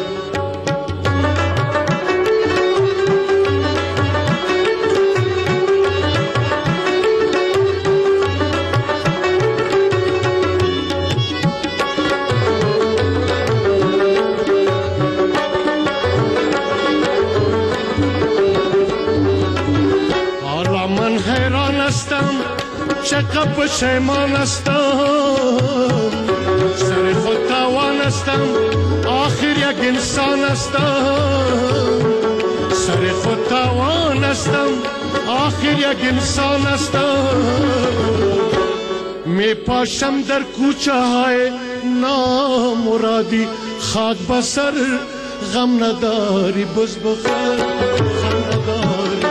حالا من حیران هستم چقدر پشیمان هستم، سر خود توان هستم آخر یک انسان هستم، سر خود توان هستم آخر یک انسان هستم. می پاشم در کوچه های نامرادی خاک بسر غم نداری بز بخیر غم نداری.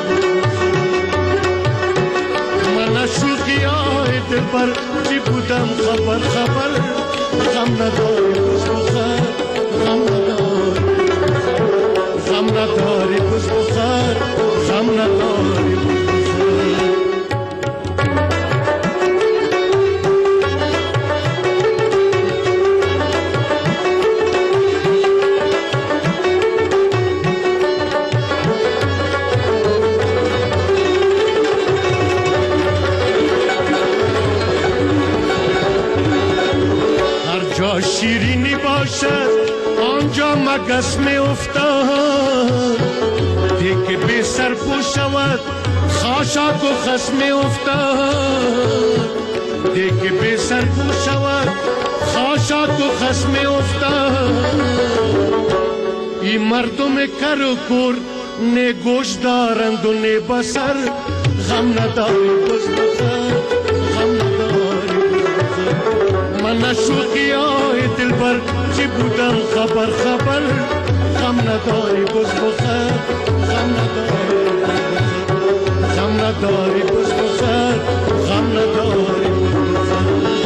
من شوخی های دل بر چی بودم خبر خبر غم نداری بز بخیر غم نداری غم نداری بز بخیر غم نداری بز بخیر. شیرینی باشد آنجا مگس می افتاد، دیگه بی سر سرپوش شود خاشاک و خسم افتاد دیگه بی سرپوش شود خاشاک و خسم افتاد این مردم کر و کور نه گوش دارند و نه بسر غم نداری بز بخر غم نداری بز بخر من شوقی های دل بر چی بودم خبر خبر غم نداری بز بخر غم نداری غم نداری بز بخر غم نداری بز بخر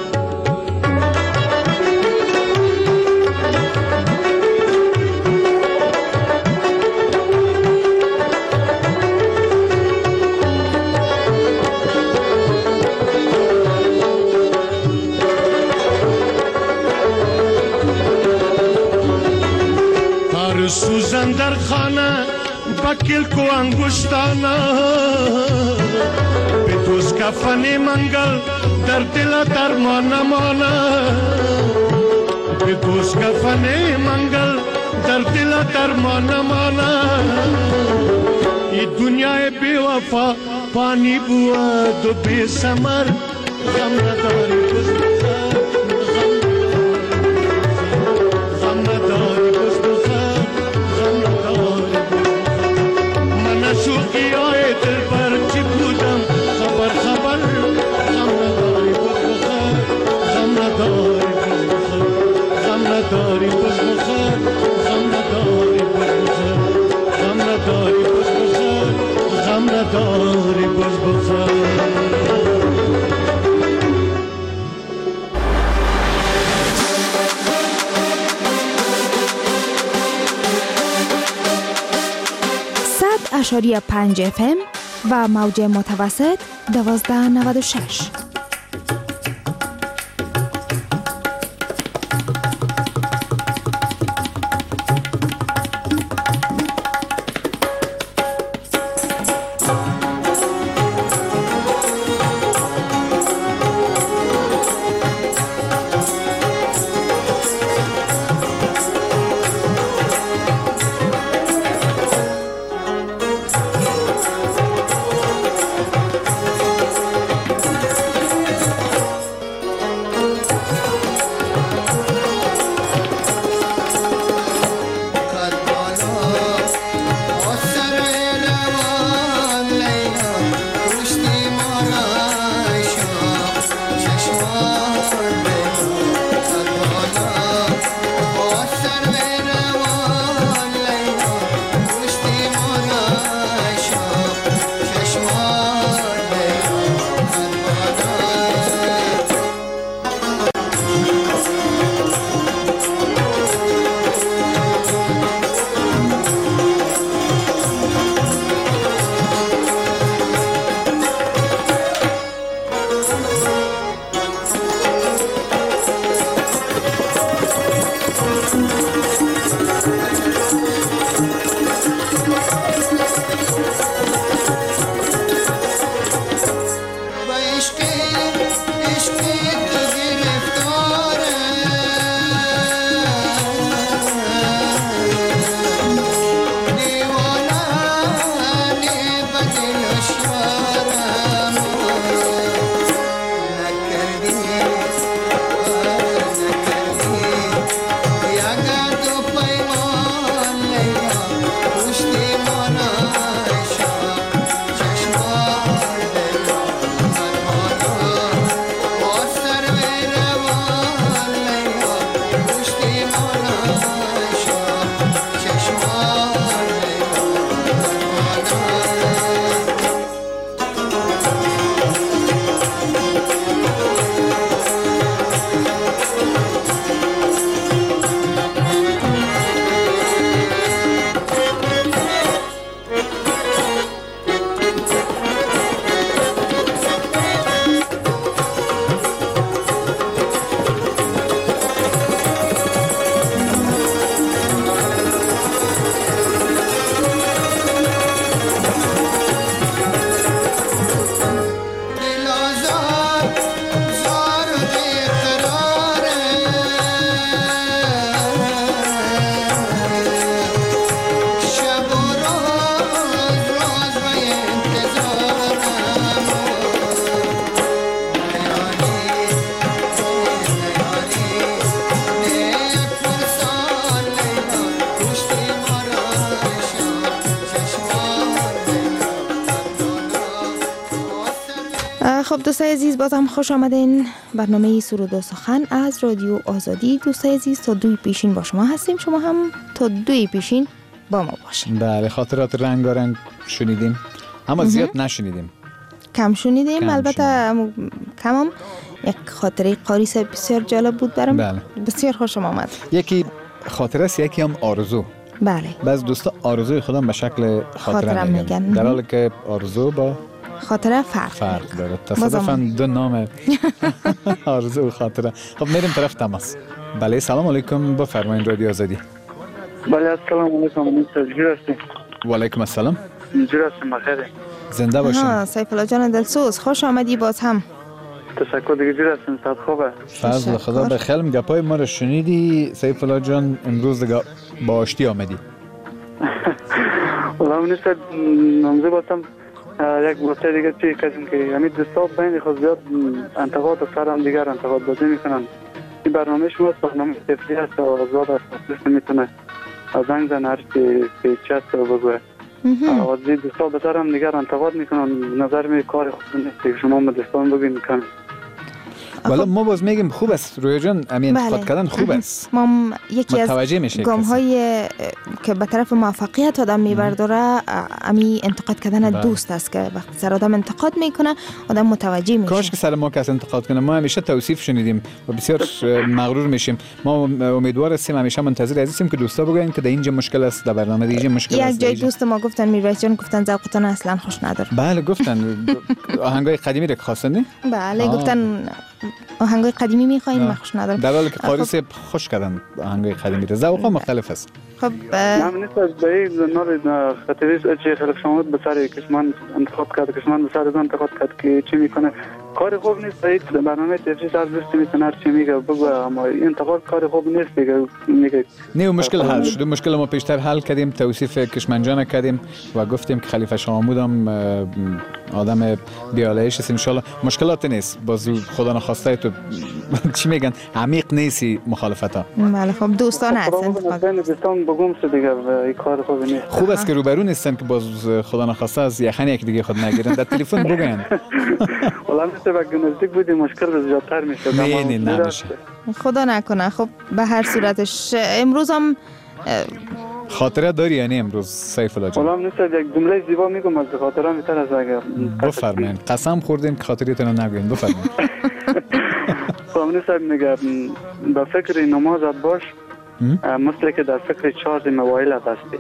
سوزن در خانه بکل کو انگشتانا به دوست کفن منگل در دل درمان مانا به دوست کفن منگل در دل درمان مانا ای دنیای بی وفا پانی بود و بی سمر غم نداری بز بخر غم نداری بز بخر شوقی های دل بر چی بودم خبر خبر غم نداری بز بخر غم نداری بز بخر غم نداری بز بخر غم نداری بز بخر غم نداری بز بخر غم نداری بز بخر اشاری پنج اف ام و موج متوسط دوازده نود و شش. خب دوستای عزیز، باز هم خوش آمدین. برنامه سرود و سخن از رادیو آزادی. دوستای عزیز، تا دوی پیشین با شما هستیم، شما هم تا دوی پیشین با ما باشین. بله، خاطرات رنگارنگ شنیدیم اما زیاد نشنیدیم، کم شنیدیم. کم البته کم هم یک خاطره قاریس بسیار جالب بود برام. بله. بسیار خوشم آمد. یکی خاطره است، یکی هم آرزو. بله. بعض دوستا آرزوی خودم به شکل خاطره, خاطره میگن. میگن. در حالی که آرزو با خاطره فرق فرق داره. تصادفاً دو نام آرزو و خاطره. خب میریم طرف تماس. بله، سلام علیکم، بفرمایید رادیو آزادی. بله، السلام علیکم. من سجیر هستم. و علیکم السلام. منجور هستم. بخیر. زنده باشین. سیف الله جان دلسوز، خوش آمدی باز هم. تشکر دیگه. جور هستم. صد خوبه. فضل خدا بخیر. گپای ما رو شنیدی سیف الله جان؟ امروز دیگه با آشتی آمدی. والله من نیست نمزه باشم یک بوسته دیگه چی کردیم که همین دوستا بین خود زیاد انتقاد سر هم دیگر انتقاد بازی میکنن. این برنامه شما برنامه تفریح است و آزاد است. دوست میتونه از زنگ زن هر چی پیچه است و بگوه. آزی دوستا به سر هم دیگر انتقاد میکنن. نظر می کار خود نیست که شما ما دوستان بگین میکنن. والا ما باز میگیم خوب است رویا جان، همین انتقاد کردن خوب است. ما یکی از گام های که به طرف موفقیت آدم میبرداره امی انتقاد کردن دوست است که وقتی سر آدم انتقاد میکنه آدم متوجه میشه. کاش که سر ما کس انتقاد کنه. ما همیشه توصیف شنیدیم و بسیار مغرور میشیم. ما امیدوار هستیم، همیشه منتظر هستیم که دوستا بگن که در اینجا مشکل است، در برنامه دیگه مشکل است. یک جای دوست ما گفتن میرواز جان گفتن ذوقتون اصلا خوش نداره. بله گفتن. آهنگای قدیمی رو خواستن؟ بله گفتن آهنگای قدیمی میخواین، من خوش ندارم. در حالی که قاریس خوش کردن آهنگای قدیمی رو. ذوقا مختلف است. خب من نیست از به نور خاطریش چه خلق شما به سر کشمان انتخاب کرد، کشمان به سر انتخاب کرد که چی میکنه. کار خوب نیست. این برنامه تفریح از دوستی میتونه هر چی میگه بگو، اما این انتقاد کار خوب نیست دیگه. میگه نه مشکل حل شد. مشکل ما پیشتر حل کردیم، توصیف کشمنجان کردیم و گفتیم که خلیفه شامود هم آدم بیالایش است. ان شاء الله مشکلات نیست. باز خدا نخواسته تو چی میگن عمیق نیستی مخالفتا. بله خب دوستان هستن. دوستان بگم سه دیگه این کار خوب نیست. خوب است که روبرو نیستن که باز خدا نخواسته از یخن یک دیگه خود نگیرن. در تلفن بگن. والله مثل وقت نزدیک بودی مشکل زیادتر میشه. نه نه نمیشه. خدا نکنه. خب به هر صورتش امروز هم خاطره داری یعنی امروز سیف الله جان؟ والله مثل یک جمله زیبا میگم از خاطره میتر از اگر بفرمایید. قسم خوردین که خاطریتون رو نگوین. بفرمایید. خامنه صاحب میگه به فکر نمازت باش مثل که در فکر چارج موبایلت هستی.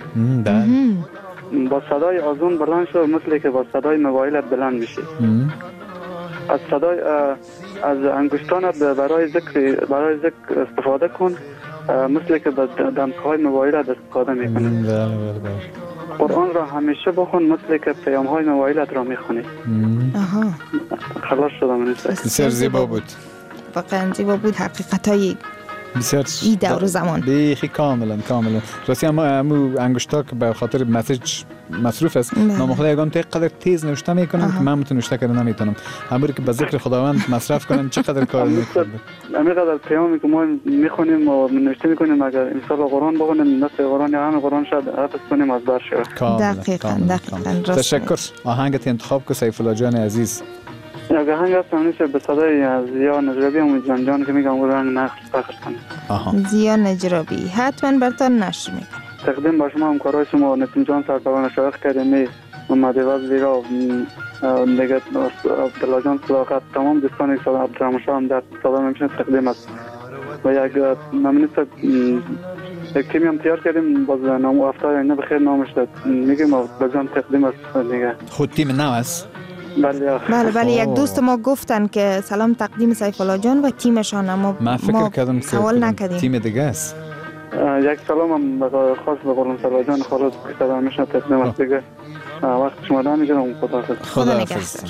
با صدای آزون بلند شو مثل که با صدای موبایلت بلند میشی. از صدای از انگشتانت برای ذکر برای ذکر استفاده کن مثل که با دمکای موبایلت استفاده میکنی. قرآن را همیشه بخون مثل که پیام های موبایلت را میخونی. آها خلاص شدم. بسیار زیبا بود. واقعا زیبا بود. حقیقتای بسیار ای دور زمان بیخی کاملا کاملا راستی. اما امو انگشتا که به خاطر مسیج مصروف است، نامخدا یگان تا قدر تیز نوشته میکنم که من متون نوشته کردن نمیتونم. همونی که به ذکر خداوند مصرف کنن چقدر کار میکنه. همینقدر پیامی که ما میخونیم و نوشته میکنیم اگر انشالله قرآن بخونیم نصف قرآن یا همه قرآن شاید حفظ کنیم از بر شود. دقیقاً دقیقاً. تشکر. آهنگت انتخاب که سیف الله جان عزیز. یک آهنگ هست همیشه به صدای زیا نجرابی هم جان جان که میگم اون رنگ نقش پخش کنه. زیا نجرابی حتما براتون نشر میکنه. تقدیم با شما همکارای شما نتیم جان سرپران شایخ کریمی محمد وزیرا دیگه عبدالله جان صداقت تمام دوستان عبدالرحمن شاه هم در صدا میشه تقدیم است. و یک نمونیست یک تیمی هم تیار کردیم باز نام هفته اینه بخیر نامش داد میگیم به جان تقدیم است دیگه. خود تیم نو است؟ بله بله بله. یک دوست ما گفتن که سلام تقدیم سیف الله جان و تیمشان، اما ما فکر کردم سوال نکردیم تیم دیگه است. یک سلام هم خاص به قرم سلا جان خالد که صدا میشن تقدیم است دیگه. وقت شما دا میگیرم. خدا حافظ. خدا نگهدار.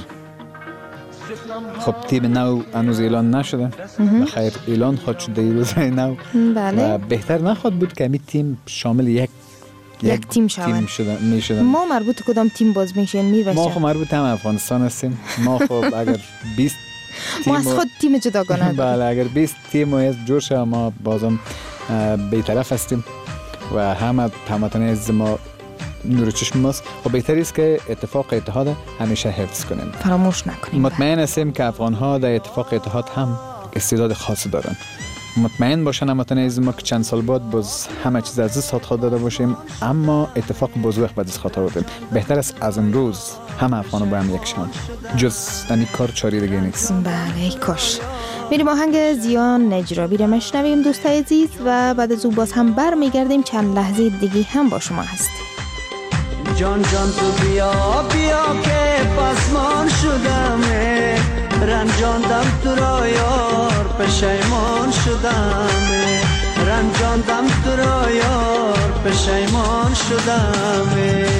خب تیم نو هنوز اعلان نشده. بخیر اعلان خود شده این روزهای نو. بله. و بهتر نخواد بود که همین تیم شامل یک یک تیم شوند. میشدن. ما مربوط کدام تیم باز میشین میوشه؟ ما خب مربوط هم افغانستان هستیم. ما خب اگر بیست ما از خود تیم جداگانه بله اگر بیست تیم از جور شه ما بازم بی‌طرف هستیم و همه هموطنان عزیز ما نور چشم ماست و بهتری است که اتفاق اتحاد همیشه حفظ کنیم، فراموش نکنیم. مطمئن هستیم که افغان ها در اتفاق اتحاد هم استعداد خاصی دارن. مطمئن باشن هموطن عزیز ما که چند سال بعد باز همه چیز از دست خاطر داده باشیم، اما اتفاق بزرگ بعد از خاطر بودیم. بهتر است از امروز هم افغان با هم یکشان، جز این کار چاری دیگه نیست. بله کاش. میریم آهنگ زیان نجرابی رو مشنویم دوستای عزیز و بعد از اون باز هم بر میگردیم، چند لحظه دیگه هم با شما هستیم. جان جان تو بیا بیا که پسمان شدم، رنجاندم تو را یار پشیمان شدم، رنجاندم تو را یار پشیمان شدم.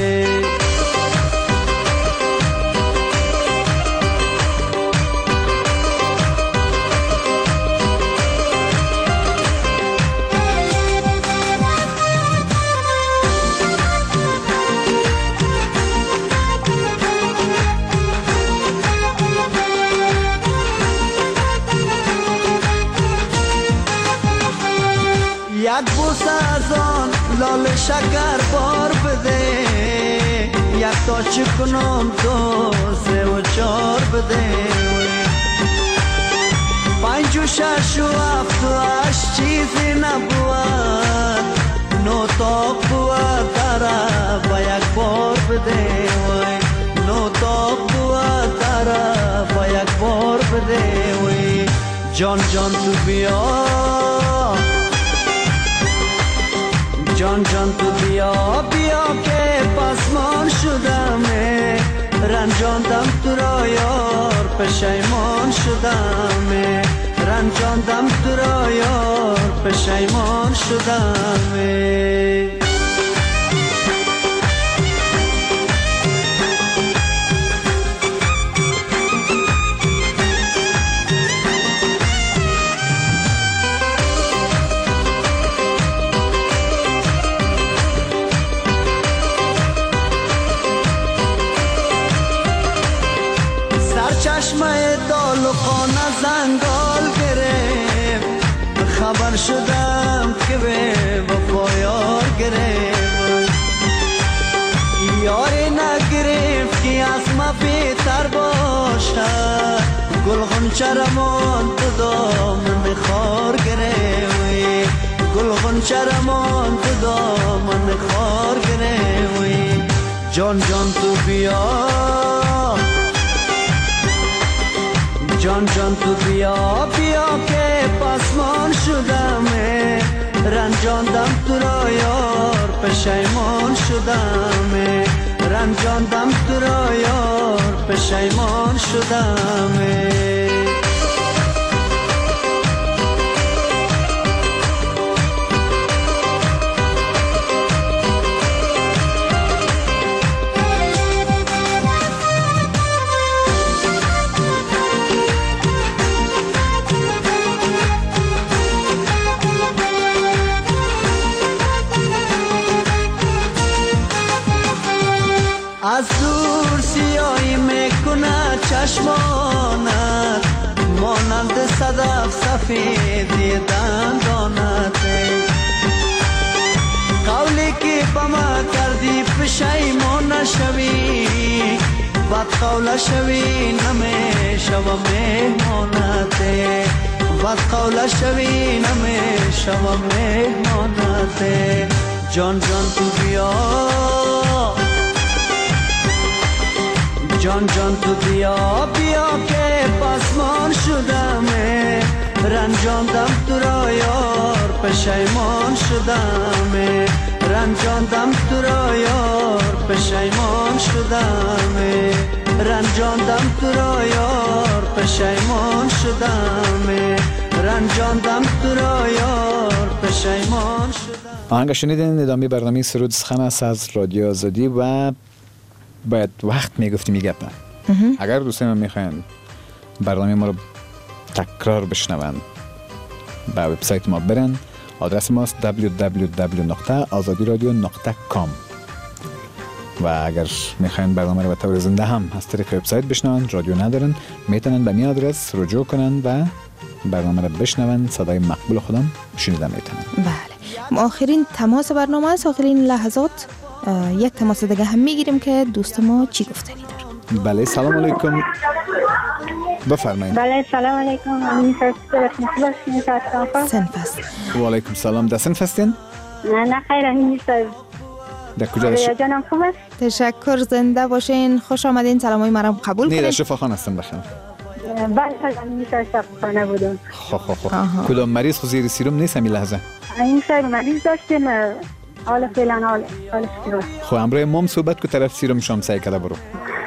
یک بوس از آن لال شکر بار بده، یک تا چی کنم دو سه و چار بده، پنج و شش و هفت و هشت چیزی نبود، نو تاق بود داره با یک بار بده، نو تاق بود داره با یک بار بده. جان جان تو بیا، جان جان تو بیا بیا که پسمان شدم، رنجاندم تو را یار پشیمان شدم، رنجاندم تو را یار پشیمان شدم. چشمه دال و خانه زنگال گرفت، خبر شدم که به وفا یار گرفت، یاری نگرفت که از ما بهتر باشد، گل غنچه رمان تو دامن خار گرفت، گل غنچه رمان تو دامن خار گرفت. جان جان تو بیا، جان جان تو بیا بیا که پسمان شدم، رنجاندم تو را یار پشیمان شدم، رنجاندم تو را یار پشیمان شدم. از دور سیاهی میکنه چشمانت، مانند صدف سفیدی دندانت، قولی که با ما کردی پشیمان نشوی، بد قول شوی نمیشوم مهمانت، بد قول شوی نمیشوم مهمانت. جان جان تو بیا، جان جان تو بیا بیا که پسمان شدم، رنجاندم تو را یار پشیمان شدم، رنجاندم تو را یار پشیمان شدم، رنجاندم تو را یار پشیمان شدم، رنجاندم تو را یار پشیمان شدم. آهنگ شنیدین ادامه برنامه سرود سخن است از رادیو آزادی و باید وقت میگفتی میگپن. اگر دوستان ما میخواین برنامه ما رو تکرار بشنون به وبسایت ما برن، آدرس ماست دبلیو دبلیو دبلیو نقطه آزادی رادیو نقطه کام و اگر میخواین برنامه رو به طور زنده هم از طریق وبسایت بشنون، رادیو ندارن، میتونن به این آدرس رجوع کنن و برنامه رو بشنون، صدای مقبول خودم شنیده میتونن. بله، آخرین تماس برنامه است، آخرین لحظات یک تماس دیگه هم میگیریم که دوست ما چی گفتنی داره. بله سلام علیکم. بفرمایید. بله سلام علیکم. امین فست صنف است. و علیکم سلام. در صنف هستین؟ نه نه خیر امین نیست. در کجا هستین؟ جانم خوب است. تشکر زنده باشین. خوش آمدین. سلامای مرا قبول کنید. نه در شفاخانه هستم بخیر. بله امین نیست شفاخانه بودم. خب خب خب. کدام مریض خو زیر سیروم نیست همین لحظه؟ این شب مریض داشتیم. حالا فعلا حال حالش خوبه. خب امروز مام صحبت کو طرف سیروم شام سعی کرده برو.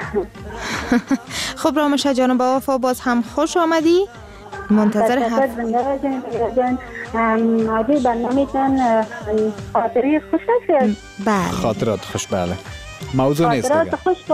خب رامش جان با وفا باز هم خوش آمدی. منتظر حرف جان عادی برنامه‌تان خاطری خوش است. بله خاطرات خوش. بله موضوع نیست دیگه. خاطرات خوش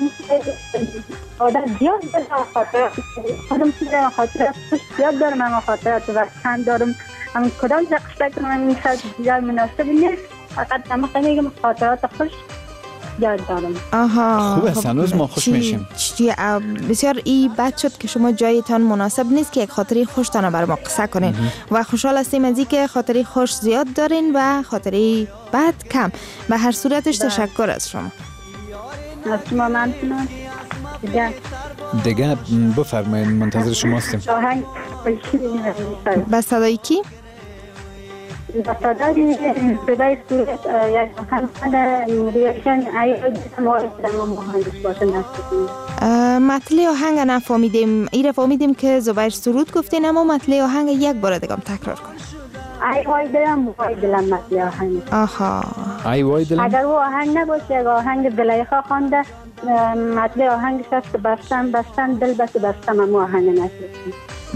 عادت زیاد دارم. خاطرات خودم چیزا خاطرات خوش زیاد دارم. اما خاطرات وقتاً دارم. اما کدام قصه کنم این شاید دیگر مناسب نیست. فقط هم میگم خاطرات خوش یاد دارم. آها خوب است. هنوز ما خوش میشیم. بسیار ای بد شد که شما جایتان مناسب نیست که یک خاطری خوشتان بر ما قصه کنین و خوشحال هستیم از اینکه خاطری خوش زیاد دارین و خاطری بد کم. به هر صورتش تشکر از شما. از شما ممنونم. دیگه دیگه بفرمایید منتظر شما هستیم. آهنگ با صدای کی؟ با صدای صدای صورت یک آهنگ ریاکشن ای مورد مهندس باشه نستیم. مطلع آهنگ نفهمیدیم. ایره فهمیدیم که زبیر سرود گفتین اما مطلع آهنگ یک بار دیگه تکرار کن. ای وای دلم وای دلم مطلع آهنگ. آها ای وای دلم. اگر او آهنگ نباشه یک آهنگ زلیخا خوانده مطلع آهنگش است بستن بستن دل بس بستم اما آهنگ نشد.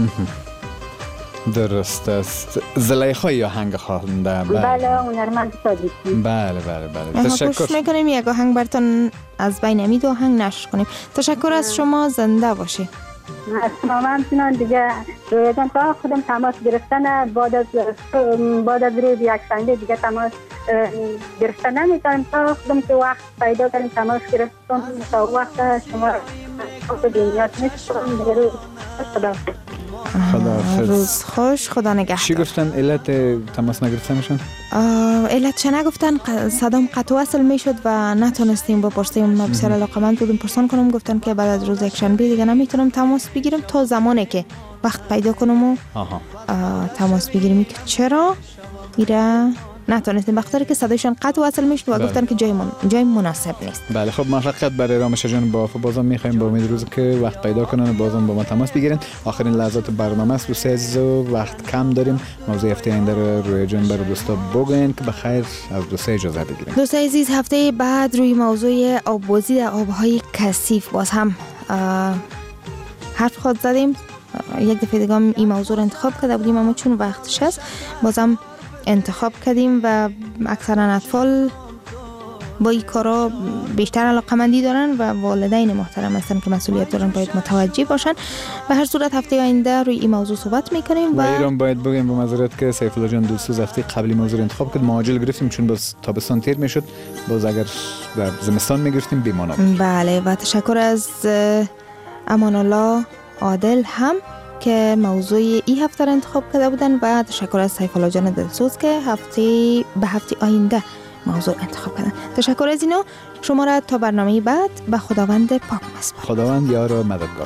درست است. زلیخای آهنگ خوانده. بله هنرمند صادقی. بله بله بله تشکر. خوش میکنیم یک آهنگ براتون از بین امید آهنگ نشر کنیم. تشکر از شما. زنده باشی. از شما ممنونم. دیگه روی جان تا خودم تماس گرفتن بعد از بعد از روز یک شنبه دیگه تماس گرفتن نمیتونم تا خودم که وقت پیدا کنیم تماس گرفتم تا وقت شما خود دنیا نیست دیگه روز خدا خداحافظ. روز خوش. خدا نگهدار. چی گفتن علت تماس نگرفتنشون؟ علت چه نگفتن. صدام قطع وصل میشد و نتونستیم بپرسیم. ما بسیار علاقمند بودیم پرسان کنم. گفتن که بعد از روز یک شنبه دیگه نمیتونم تماس بگیرم تا زمانی که وقت پیدا کنم و تماس بگیریم. که چرا ایره نتونستیم بخاطر که صدایشان قطع وصل میشد و گفتن که جای من جای مناسب نیست. بله خب موفقیت برای رامش جان. با بازم میخوایم با امید روز که وقت پیدا کنن و بازم با ما تماس بگیرن. آخرین لحظات برنامه است. دوستای عزیز وقت کم داریم. موضوع هفته آینده رو روی جان برای دوستا بگین که بخیر از دوستا اجازه بگیریم. دوستای عزیز هفته بعد روی موضوع آببازی در آبهای کثیف باز هم حرف خود زدیم. یک دفعه دیگه این موضوع رو انتخاب کرده بودیم اما چون وقتش هست بازم انتخاب کردیم و اکثرا اطفال با این کارا بیشتر علاقه‌مندی دارن و والدین محترم هستن که مسئولیت دارن باید متوجه باشن. به هر صورت هفته آینده روی این موضوع صحبت میکنیم. و ایران باید بگیم با معذرت که سیف الله جان دوستوز هفته قبلی موضوع انتخاب کرد. معاجل گرفتیم چون باز تابستان تیر میشد. باز اگر در زمستان میگرفتیم بی‌معنی بود. بله و تشکر از امان الله عادل هم که موضوع این هفته را انتخاب کرده بودن و تشکر از سیف الله جان دلسوز که هفته به هفته آینده موضوع انتخاب کردن. تشکر از اینا. شما را تا برنامه بعد به خداوند پاک میسپارم. خداوند یار و مددگار.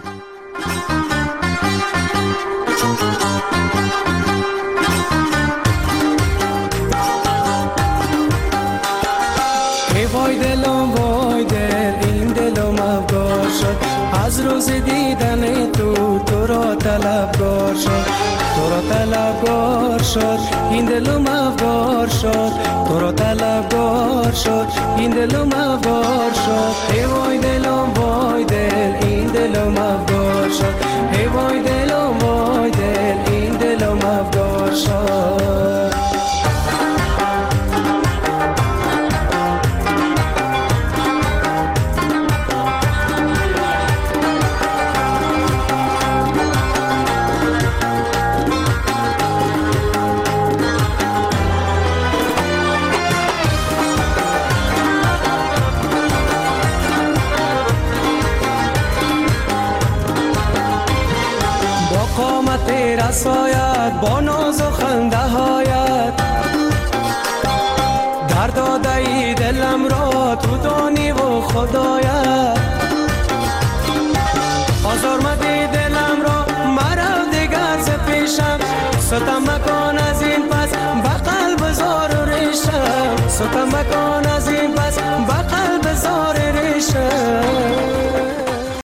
ای وای دلم وای دل این دلم افگار شد از روز دیدن تو تو را طلبگار شد تو را طلبگار شد این دلم افگار شد تو را طلبگار شد این دلم افگار شد ای وای دلم وای دل این دلم افگار شد ای وای دلم وای دل این دلم افگار شد. رسایت با ناز و خنده هایت در داده ای دلم ستم مکان از این پس به قلب زار و ریشم ستم مکان